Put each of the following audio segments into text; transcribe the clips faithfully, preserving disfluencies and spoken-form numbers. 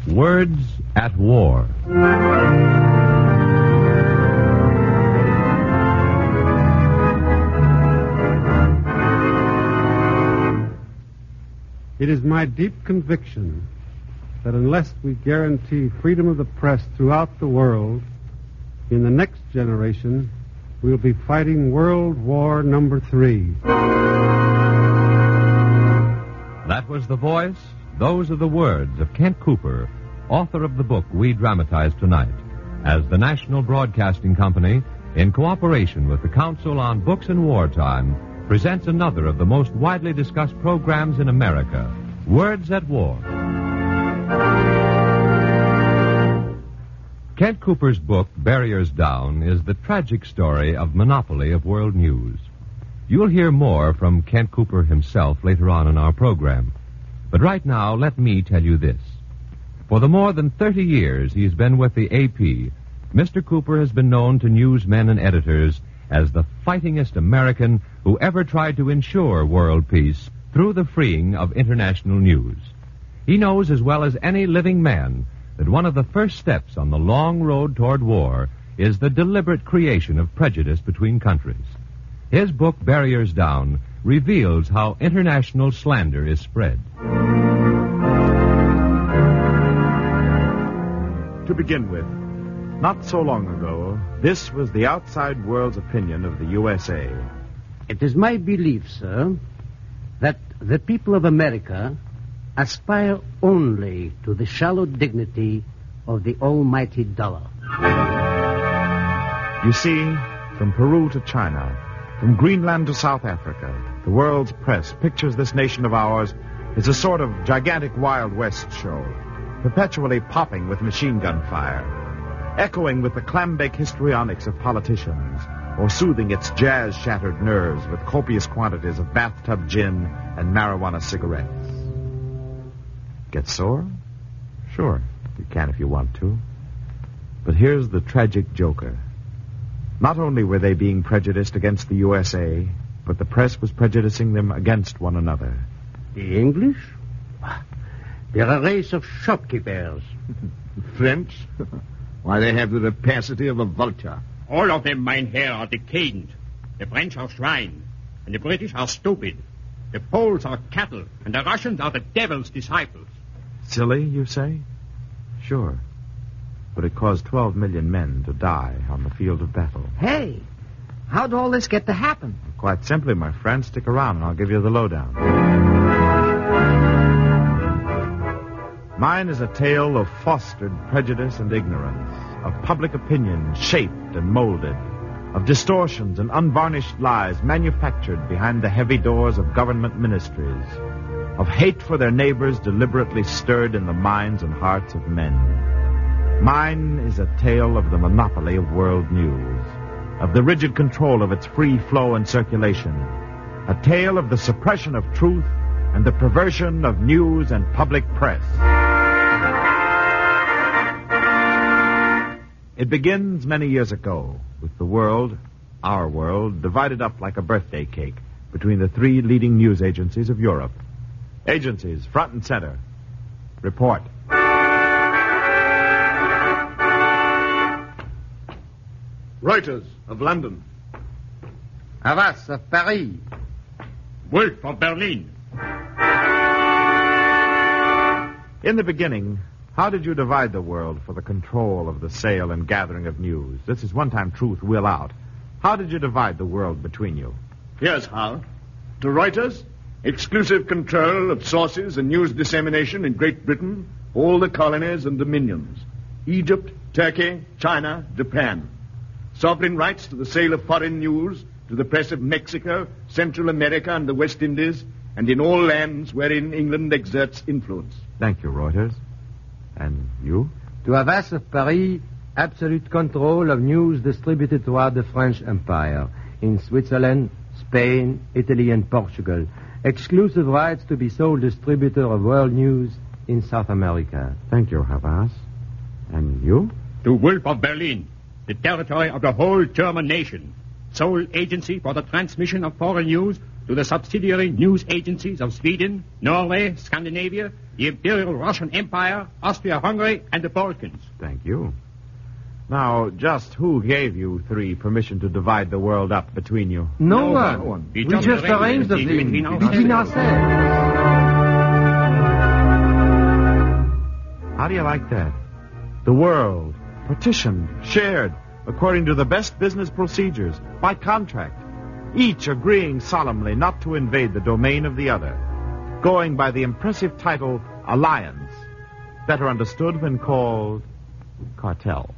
Words at War. It is my deep conviction that unless we guarantee freedom of the press throughout the world, in the next generation, we'll be fighting World War Number Three. That was the voice, those are the words of Kent Cooper, author of the book we dramatize tonight, as the National Broadcasting Company, in cooperation with the Council on Books in Wartime, presents another of the most widely discussed programs in America, Words at War. Kent Cooper's book, Barriers Down, is the tragic story of monopoly of world news. You'll hear more from Kent Cooper himself later on in our program. But right now, let me tell you this. For the more than thirty years he's been with the A P, Mister Cooper has been known to newsmen and editors as the fightingest American who ever tried to ensure world peace through the freeing of international news. He knows as well as any living man that one of the first steps on the long road toward war is the deliberate creation of prejudice between countries. His book, Barriers Down, reveals how international slander is spread. To begin with, not so long ago, this was the outside world's opinion of the U S A. It is my belief, sir, that the people of America aspire only to the shallow dignity of the almighty dollar. You see, from Peru to China, from Greenland to South Africa, the world's press pictures this nation of ours as a sort of gigantic Wild West show, perpetually popping with machine gun fire, echoing with the clambake histrionics of politicians, or soothing its jazz-shattered nerves with copious quantities of bathtub gin and marijuana cigarettes. Get sore? Sure, you can if you want to. But here's the tragic joker. Not only were they being prejudiced against the U S A, but the press was prejudicing them against one another. The English? They're a race of shopkeepers. French? Why, they have the rapacity of a vulture. All of them, mein Herr, are decadent. The French are swine, and the British are stupid. The Poles are cattle, and the Russians are the devil's disciples. Silly, you say? Sure. But it caused twelve million men to die on the field of battle. Hey, how'd all this get to happen? Quite simply, my friend. Stick around and I'll give you the lowdown. Mine is a tale of fostered prejudice and ignorance, of public opinion shaped and molded, of distortions and unvarnished lies manufactured behind the heavy doors of government ministries, of hate for their neighbors deliberately stirred in the minds and hearts of men. Mine is a tale of the monopoly of world news, of the rigid control of its free flow and circulation, a tale of the suppression of truth and the perversion of news and public press. It begins many years ago with the world, our world, divided up like a birthday cake between the three leading news agencies of Europe. Agencies, front and center. Report. Reuters of London. Havas of Paris. Wolf of Berlin. In the beginning, how did you divide the world for the control of the sale and gathering of news? This is one-time truth, will out. How did you divide the world between you? Here's how. To Reuters, exclusive control of sources and news dissemination in Great Britain, all the colonies and dominions. Egypt, Turkey, China, Japan. Sovereign rights to the sale of foreign news to the press of Mexico, Central America, and the West Indies, and in all lands wherein England exerts influence. Thank you, Reuters. And you? To Havas of Paris, absolute control of news distributed throughout the French Empire, in Switzerland, Spain, Italy, and Portugal. Exclusive rights to be sole distributor of world news in South America. Thank you, Havas. And you? To Wolf of Berlin, the territory of the whole German nation. Sole agency for the transmission of foreign news to the subsidiary news agencies of Sweden, Norway, Scandinavia, the Imperial Russian Empire, Austria-Hungary, and the Balkans. Thank you. Now, just who gave you three permission to divide the world up between you? No, No one. one. We, We just just arranged the arranged it thing between between ourselves. ourselves. How do you like that? The world, partitioned, shared, according to the best business procedures, by contract, each agreeing solemnly not to invade the domain of the other, going by the impressive title Alliance, better understood when called cartel.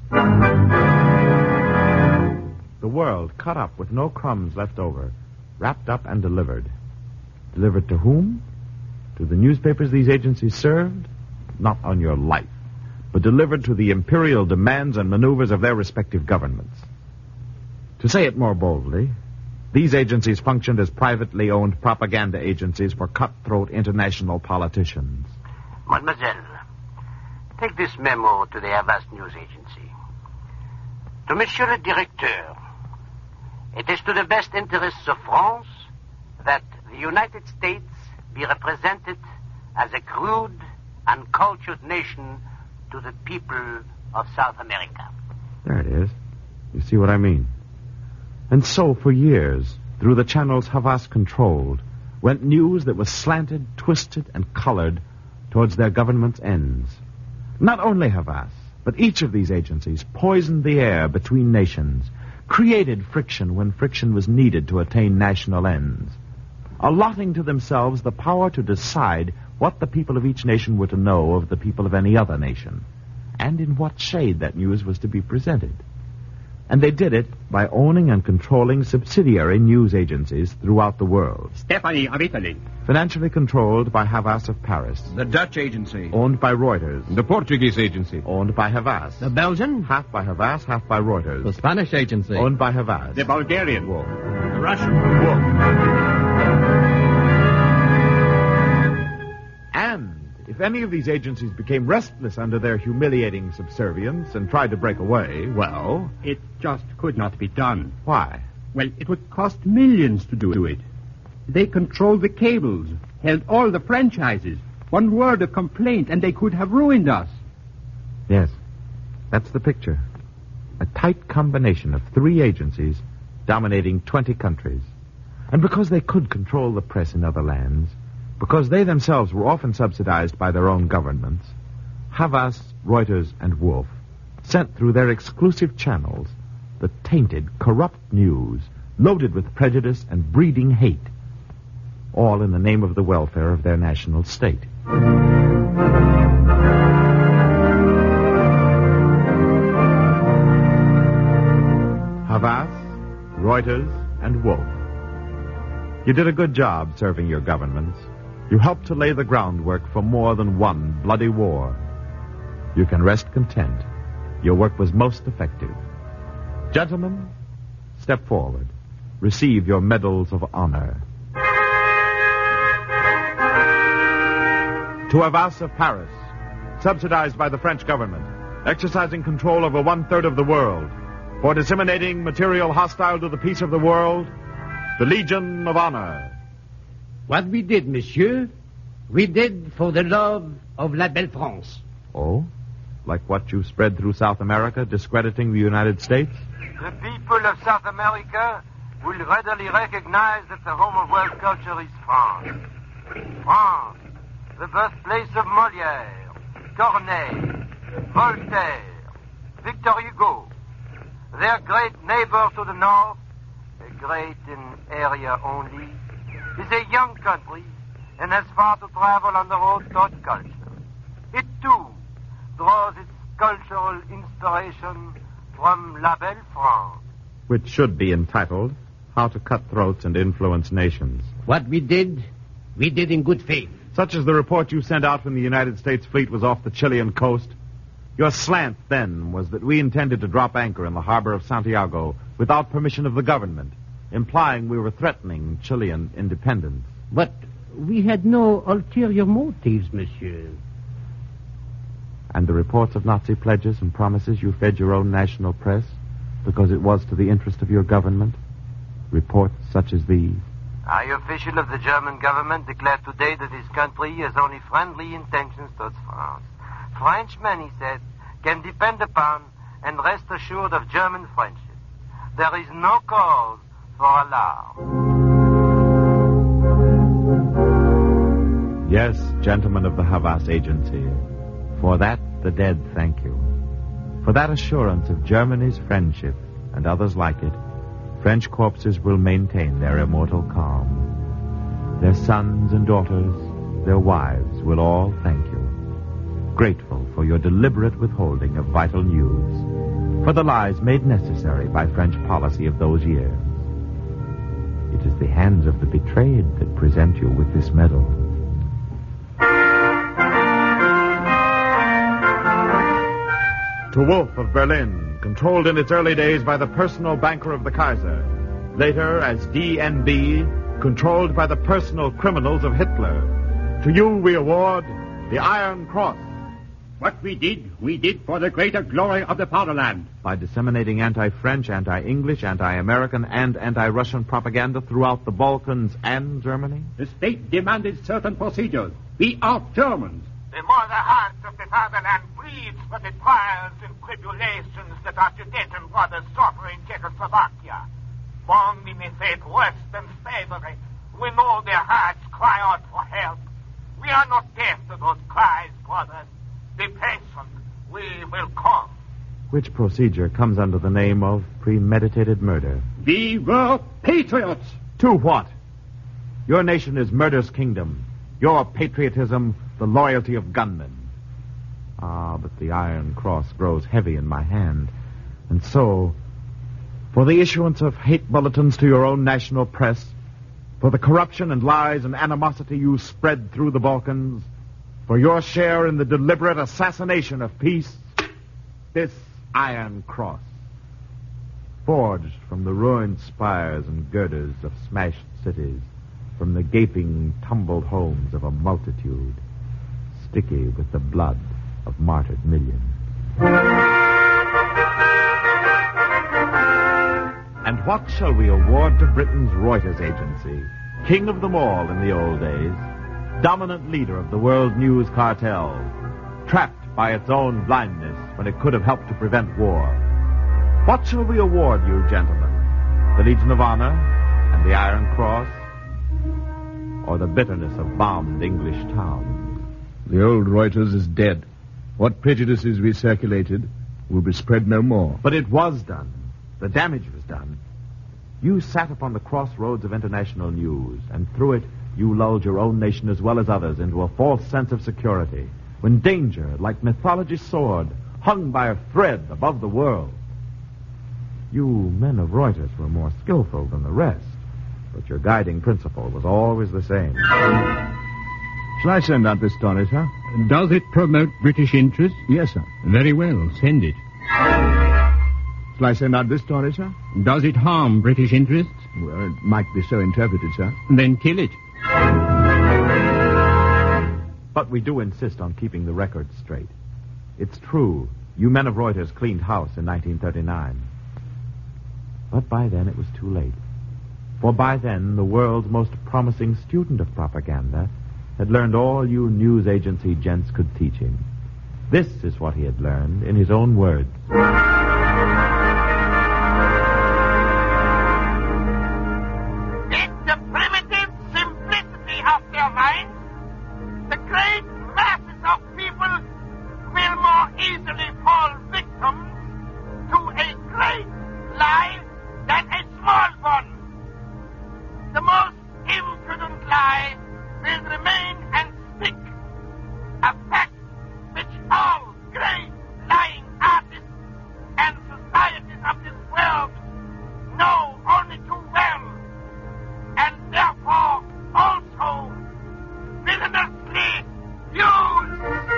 The world cut up with no crumbs left over, wrapped up and delivered. Delivered to whom? To the newspapers these agencies served? Not on your life, but delivered to the imperial demands and maneuvers of their respective governments. To say it more boldly, these agencies functioned as privately owned propaganda agencies for cutthroat international politicians. Mademoiselle, take this memo to the Havas News Agency. To Monsieur le Directeur, it is to the best interests of France that the United States be represented as a crude and cultured nation to the people of South America. There it is. You see what I mean? And so, for years, through the channels Havas controlled, went news that was slanted, twisted, and colored towards their government's ends. Not only Havas, but each of these agencies poisoned the air between nations, created friction when friction was needed to attain national ends, allotting to themselves the power to decide what the people of each nation were to know of the people of any other nation, and in what shade that news was to be presented. And they did it by owning and controlling subsidiary news agencies throughout the world. Stephanie of Italy. Financially controlled by Havas of Paris. The Dutch agency. Owned by Reuters. The Portuguese agency. Owned by Havas. The Belgian? Half by Havas, half by Reuters. The Spanish agency. Owned by Havas. The Bulgarian. Wolf. The Russian. And if any of these agencies became restless under their humiliating subservience and tried to break away, well... It just could not be done. Why? Well, it would cost millions to do it. They controlled the cables, held all the franchises. One word of complaint, and they could have ruined us. Yes, that's the picture. A tight combination of three agencies dominating twenty countries. And because they could control the press in other lands, because they themselves were often subsidized by their own governments, Havas, Reuters, and Wolf sent through their exclusive channels the tainted, corrupt news loaded with prejudice and breeding hate, all in the name of the welfare of their national state. Havas, Reuters, and Wolf. You did a good job serving your governments. You helped to lay the groundwork for more than one bloody war. You can rest content. Your work was most effective. Gentlemen, step forward. Receive your medals of honor. To Havas of Paris, subsidized by the French government, exercising control over one-third of the world, for disseminating material hostile to the peace of the world, the Legion of Honor. What we did, monsieur, we did for the love of la belle France. Oh? Like what you spread through South America, discrediting the United States? The people of South America will readily recognize that the home of world culture is France. France, the birthplace of Molière, Corneille, Voltaire, Victor Hugo. Their great neighbor to the north, great in area only, is a young country and has far to travel on the road toward culture. It, too, draws its cultural inspiration from La Belle France. Which should be entitled, How to Cut Throats and Influence Nations. What we did, we did in good faith. Such as the report you sent out when the United States fleet was off the Chilean coast. Your slant then was that we intended to drop anchor in the harbor of Santiago without permission of the government, implying we were threatening Chilean independence. But we had no ulterior motives, monsieur. And the reports of Nazi pledges and promises you fed your own national press because it was to the interest of your government? Reports such as these? High official of the German government declared today that his country has only friendly intentions towards France. Frenchmen, he said, can depend upon and rest assured of German friendship. There is no cause for alarm. Yes, gentlemen of the Havas Agency, for that the dead thank you. For that assurance of Germany's friendship and others like it, French corpses will maintain their immortal calm. Their sons and daughters, their wives will all thank you, grateful for your deliberate withholding of vital news, for the lies made necessary by French policy of those years. It is the hands of the betrayed that present you with this medal. To Wolf of Berlin, controlled in its early days by the personal banker of the Kaiser. Later, as D N B, controlled by the personal criminals of Hitler. To you we award the Iron Cross. What we did, we did for the greater glory of the fatherland. By disseminating anti-French, anti-English, anti-American, and anti-Russian propaganda throughout the Balkans and Germany. The state demanded certain procedures. We are Germans. The more the heart of the fatherland bleeds for the trials and tribulations that our Sudeten brothers suffer in Czechoslovakia. Born in a fate worse than slavery, we know their hearts cry out for help. We are not deaf to those cries, brothers. Be patient. We will come. Which procedure comes under the name of premeditated murder. We were patriots. To what? Your nation is murder's kingdom. Your patriotism, the loyalty of gunmen. Ah, but the Iron Cross grows heavy in my hand. And so, for the issuance of hate bulletins to your own national press, for the corruption and lies and animosity you spread through the Balkans, for your share in the deliberate assassination of peace, this Iron Cross, forged from the ruined spires and girders of smashed cities, from the gaping, tumbled homes of a multitude, sticky with the blood of martyred millions. And what shall we award to Britain's Reuters agency, king of them all in the old days, dominant leader of the world news cartel, trapped by its own blindness when it could have helped to prevent war? What shall we award you, gentlemen? The Legion of Honor and the Iron Cross? Or the bitterness of bombed English towns? The old Reuters is dead. What prejudices we circulated will be spread no more. But it was done. The damage was done. You sat upon the crossroads of international news, and through it you lulled your own nation as well as others into a false sense of security, when danger, like mythology's sword, hung by a thread above the world. You men of Reuters were more skillful than the rest, but your guiding principle was always the same. Shall I send out this story, sir? Does it promote British interests? Yes, sir. Very well, send it. Shall I send out this story, sir? Does it harm British interests? Well, it might be so interpreted, sir. Then kill it. But we do insist on keeping the record straight. It's true, you men of Reuters cleaned house in nineteen thirty-nine. But by then it was too late. For by then, the world's most promising student of propaganda had learned all you news agency gents could teach him. This is what he had learned in his own words. It's the primitive simplicity of their minds. The great masses of people will more easily fall victims to a great lie than a small one. The most impudent lie will remain and stick. A fact which all great lying artists and societies of this world know only too well, and therefore also villainously use.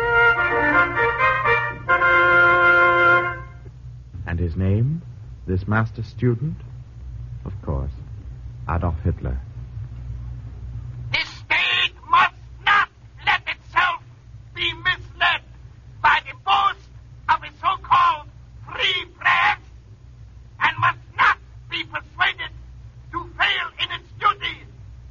And his name? This master student? Of course, Adolf Hitler. The state must not let itself be misled by the boast of a so-called free press, and must not be persuaded to fail in its duty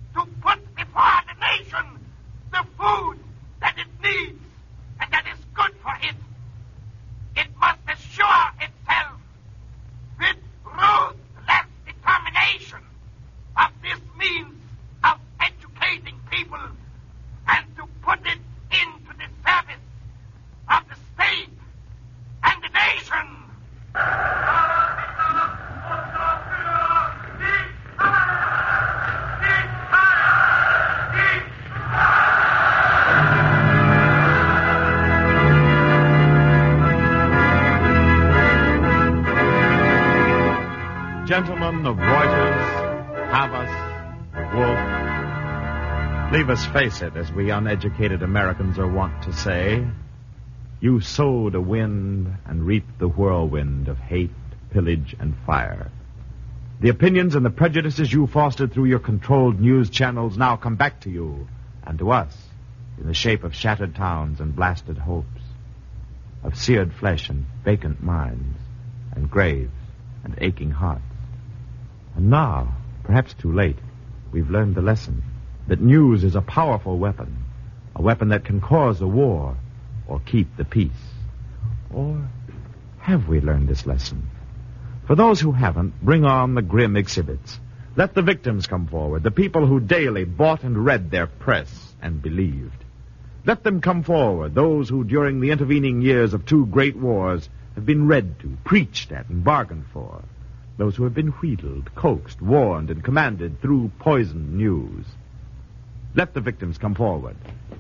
Leave us face it, as we uneducated Americans are wont to say. You sowed a wind and reaped the whirlwind of hate, pillage, and fire. The opinions and the prejudices you fostered through your controlled news channels now come back to you and to us in the shape of shattered towns and blasted hopes, of seared flesh and vacant minds, and graves and aching hearts. And now, perhaps too late, we've learned the lesson that news is a powerful weapon, a weapon that can cause a war or keep the peace. Or have we learned this lesson? For those who haven't, bring on the grim exhibits. Let the victims come forward, the people who daily bought and read their press and believed. Let them come forward, those who during the intervening years of two great wars have been read to, preached at, and bargained for. Those who have been wheedled, coaxed, warned, and commanded through poisoned news. Let the victims come forward.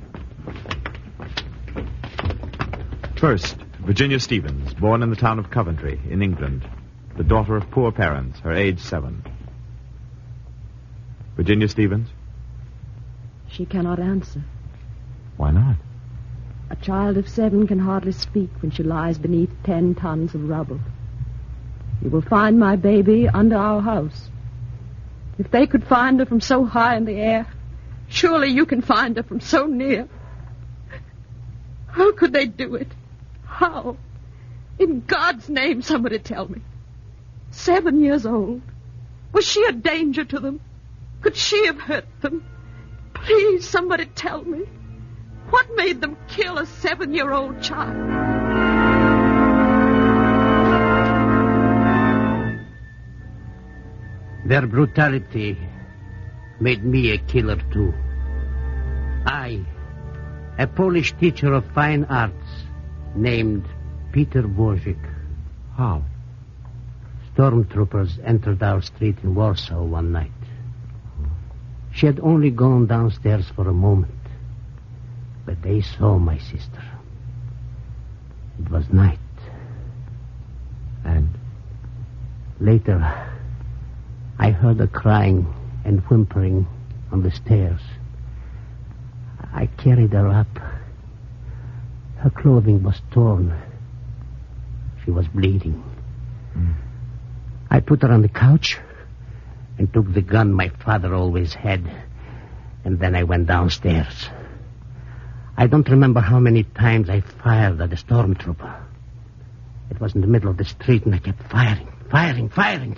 First, Virginia Stevens, born in the town of Coventry, in England, the daughter of poor parents, her age seven. Virginia Stevens? She cannot answer. Why not? A child of seven can hardly speak when she lies beneath ten tons of rubble. You will find my baby under our house. If they could find her from so high in the air, surely you can find her from so near. How could they do it? How? In God's name, somebody tell me. Seven years old. Was she a danger to them? Could she have hurt them? Please, somebody tell me. What made them kill a seven-year-old child? Their brutality made me a killer, too. I, a Polish teacher of fine arts named Peter Wojcik. How? Stormtroopers entered our street in Warsaw one night. She had only gone downstairs for a moment, but they saw my sister. It was night. And? Later, I heard her crying and whimpering on the stairs. I carried her up. Her clothing was torn. She was bleeding. Mm. I put her on the couch and took the gun my father always had, and then I went downstairs. I don't remember how many times I fired at the stormtrooper. It was in the middle of the street, and I kept firing, firing, firing.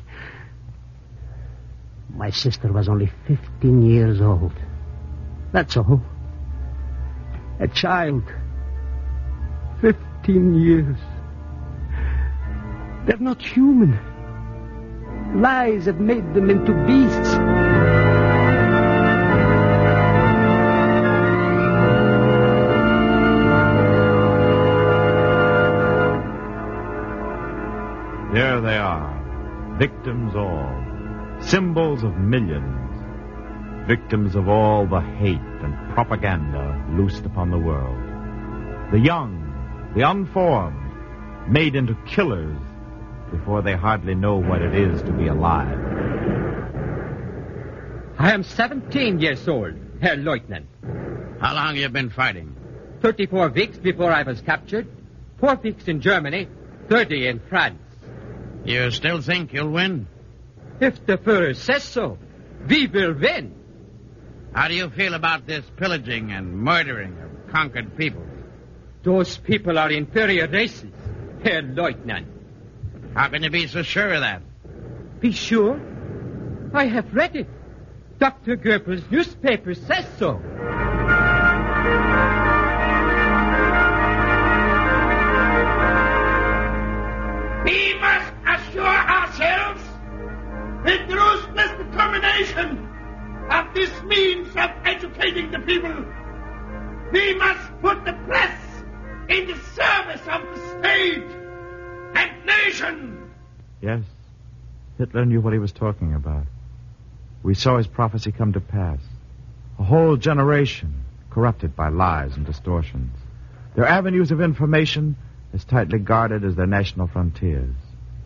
My sister was only fifteen years old. That's all. A child. Fifteen years. They're not human. Lies have made them into beasts. There they are, victims all, symbols of millions, victims of all the hate and propaganda loosed upon the world. The young, the unformed, made into killers before they hardly know what it is to be alive. I am seventeen years old, Herr Lieutenant. How long you been fighting? Thirty-four weeks before I was captured. Four weeks in Germany, thirty in France. You still think you'll win? If the Führer says so, we will win. How do you feel about this pillaging and murdering of conquered peoples? Those people are inferior races, Herr Lieutenant. How can you be so sure of that? Be sure? I have read it. Doctor Goebbels' newspaper says so. We must assure ourselves with the ruthless determination of this means of educating the people. We must put the press in the service of the state and nation. Yes, Hitler knew what he was talking about. We saw his prophecy come to pass. A whole generation corrupted by lies and distortions. Their avenues of information as tightly guarded as their national frontiers.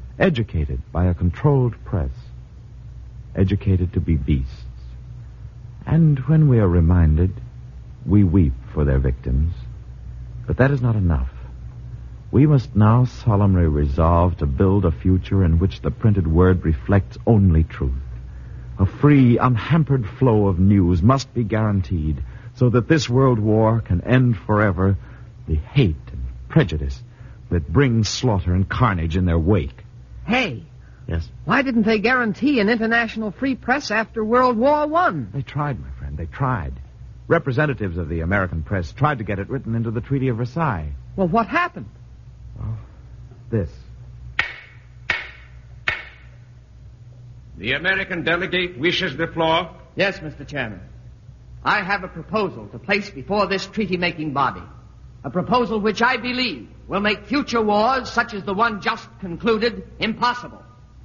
Educated by a controlled press. Educated to be beasts. And when we are reminded, we weep for their victims. But that is not enough. We must now solemnly resolve to build a future in which the printed word reflects only truth. A free, unhampered flow of news must be guaranteed so that this world war can end forever the hate and prejudice that brings slaughter and carnage in their wake. Hey. Yes? Why didn't they guarantee an international free press after World War One? They tried, my friend. They tried. Representatives of the American press tried to get it written into the Treaty of Versailles. Well, what happened? Well, this. The American delegate wishes the floor. Yes, Mister Chairman. I have a proposal to place before this treaty-making body. A proposal which I believe will make future wars, such as the one just concluded, impossible.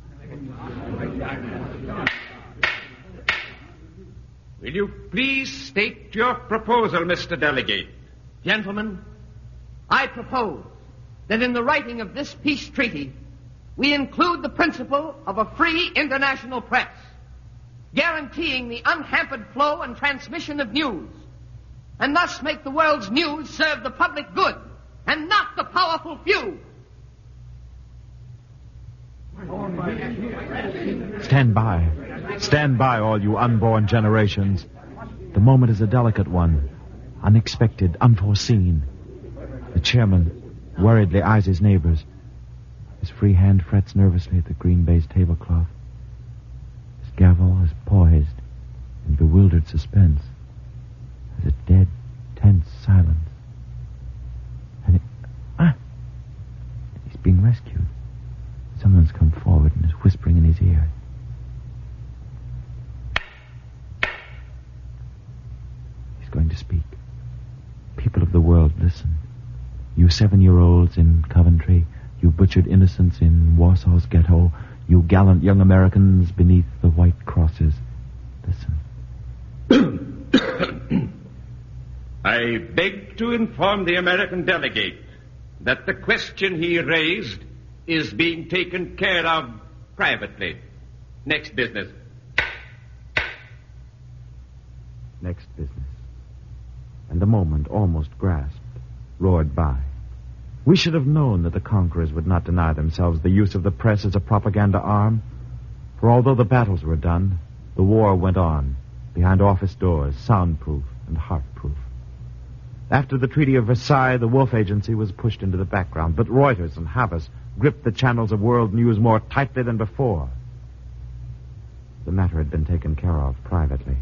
Will you please state your proposal, Mister Delegate? Gentlemen, I propose that in the writing of this peace treaty, we include the principle of a free international press, guaranteeing the unhampered flow and transmission of news, and thus make the world's news serve the public good and not the powerful few. Stand by. Stand by, all you unborn generations. The moment is a delicate one. Unexpected, unforeseen. The chairman worriedly eyes his neighbors. His free hand frets nervously at the green baize tablecloth. His gavel is poised in bewildered suspense. There's a dead, tense silence. And it... Ah! He's being rescued. Someone's come forward and is whispering in his ear. He's going to speak. People of the world, listen. You seven-year-olds in Coventry, you butchered innocents in Warsaw's ghetto, you gallant young Americans beneath the white crosses, listen. I beg to inform the American delegate that the question he raised is being taken care of privately. Next business. Next business. And the moment, almost grasped, roared by. We should have known that the conquerors would not deny themselves the use of the press as a propaganda arm. For although the battles were done, the war went on, behind office doors, soundproof and heartproof. After the Treaty of Versailles, the Wolf Agency was pushed into the background, but Reuters and Havas gripped the channels of world news more tightly than before. The matter had been taken care of privately.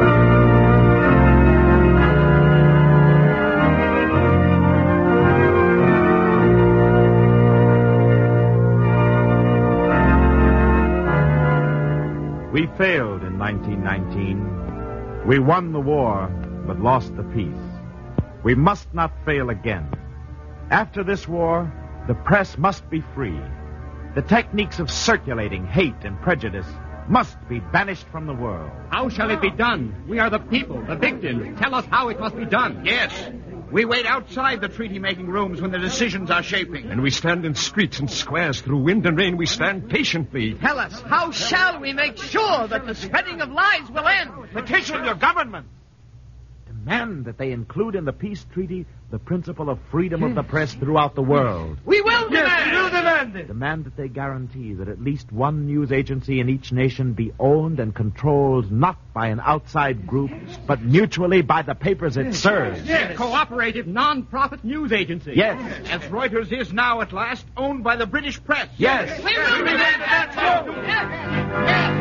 We failed in nineteen nineteen. We won the war, but lost the peace. We must not fail again. After this war, the press must be free. The techniques of circulating hate and prejudice must be banished from the world. How shall it be done? We are the people, the victims. Tell us how it must be done. Yes. We wait outside the treaty-making rooms when the decisions are shaping. And we stand in streets and squares. Through wind and rain, we stand patiently. Tell us, how shall we make sure that the spreading of lies will end? Petition your government. Demand that they include in the peace treaty the principle of freedom of the press throughout the world. We will demand. Yes, we will demand it. Demand that they guarantee that at least one news agency in each nation be owned and controlled not by an outside group, but mutually by the papers it serves. Yes. A cooperative, non-profit news agency. Yes. As Reuters is now at last owned by the British press. Yes. We will demand that. Yes. Yes.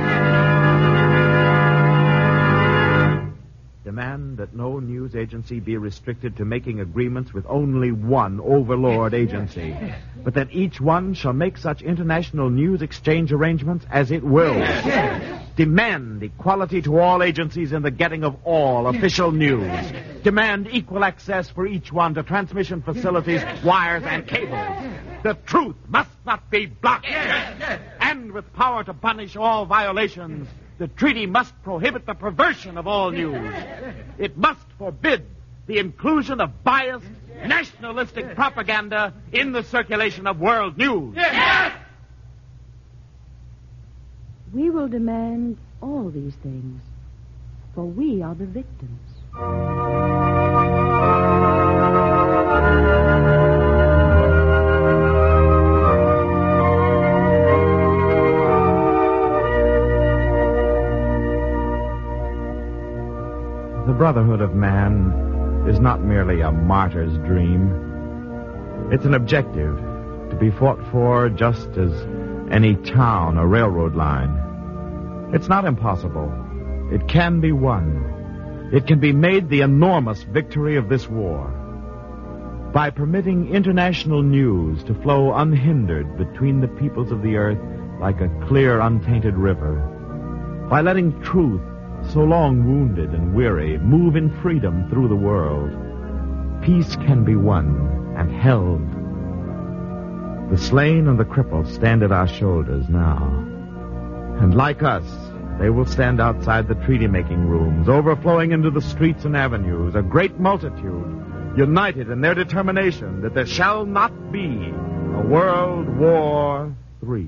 Demand that no news agency be restricted to making agreements with only one overlord agency, but that each one shall make such international news exchange arrangements as it will. Demand equality to all agencies in the getting of all official news. Demand equal access for each one to transmission facilities, wires, and cables. The truth must not be blocked. And with power to punish all violations, the treaty must prohibit the perversion of all news. It must forbid the inclusion of biased, nationalistic propaganda in the circulation of world news. Yes! We will demand all these things. for we are the victims. The brotherhood of man is not merely a martyr's dream. It's an objective to be fought for just as any town or railroad line. It's not impossible. It can be won. It can be made the enormous victory of this war by permitting international news to flow unhindered between the peoples of the earth like a clear, untainted river, by letting truth, so long wounded and weary, move in freedom through the world. Peace can be won and held. The slain and the crippled stand at our shoulders now. And like us, they will stand outside the treaty-making rooms, overflowing into the streets and avenues, a great multitude, united in their determination that there shall not be a World War Three.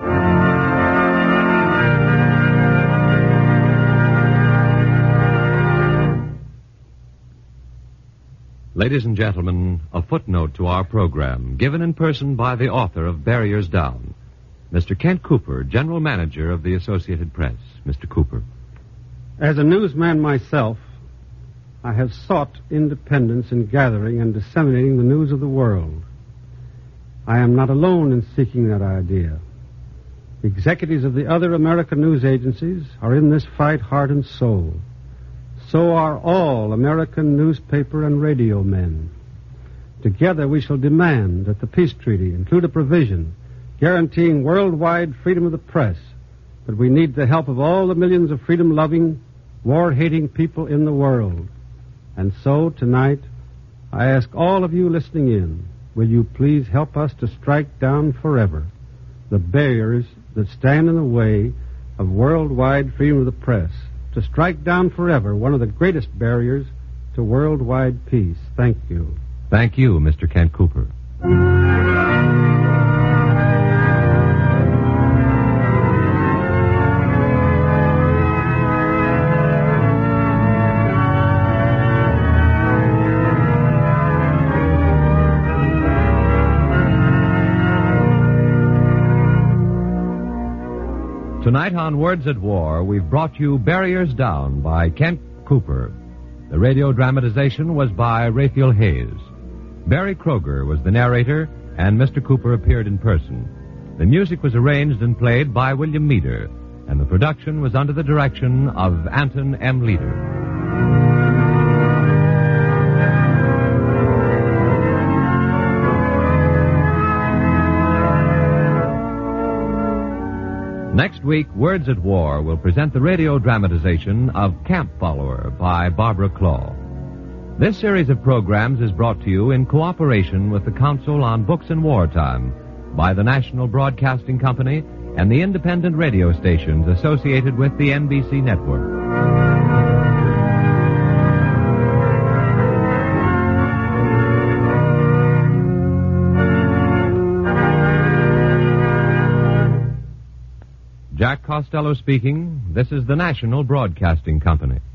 Ladies and gentlemen, a footnote to our program, given in person by the author of Barriers Down, Mister Kent Cooper, General Manager of the Associated Press. Mister Cooper. As a newsman myself, I have sought independence in gathering and disseminating the news of the world. I am not alone in seeking that idea. The executives of the other American news agencies are in this fight heart and soul. So are all American newspaper and radio men. Together we shall demand that the peace treaty include a provision guaranteeing worldwide freedom of the press, but we need the help of all the millions of freedom-loving, war-hating people in the world. And so, tonight, I ask all of you listening in, will you please help us to strike down forever the barriers that stand in the way of worldwide freedom of the press, to strike down forever one of the greatest barriers to worldwide peace. Thank you. Thank you, Mister Kent Cooper. Tonight on Words at War, we've brought you Barriers Down by Kent Cooper. The radio dramatization was by Raphael Hayes. Barry Kroger was the narrator, and Mister Cooper appeared in person. The music was arranged and played by William Meader, and the production was under the direction of Anton M. Leader. Next week, Words at War will present the radio dramatization of Camp Follower by Barbara Claw. This series of programs is brought to you in cooperation with the Council on Books in Wartime by the National Broadcasting Company and the independent radio stations associated with the N B C network. Jack Costello speaking. This is the National Broadcasting Company.